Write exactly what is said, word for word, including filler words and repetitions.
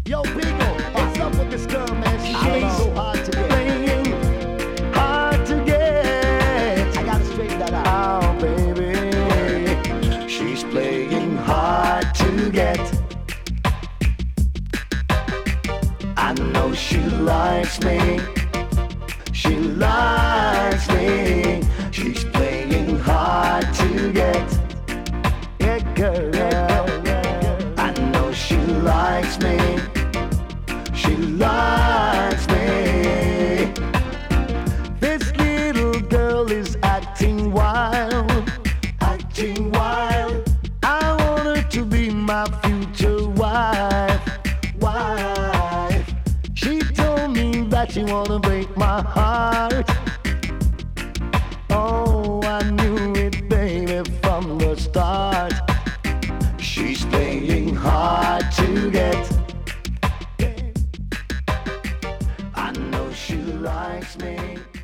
Yo, people, what's up with this girl, man? She's playing so hard to get. Playing hard to get. I gotta straighten that out. Oh, baby, she's playing hard to get. I know she likes me. She likes me. She's playing hard to get. Yeah, girl. I know she likes me. She likes me. This little girl is acting wild, acting wild. I want her to be my future wife, wife. She told me that she wanna break my heart. Oh, I knew it, baby, from the start. She's playing hard to get. I know she likes me.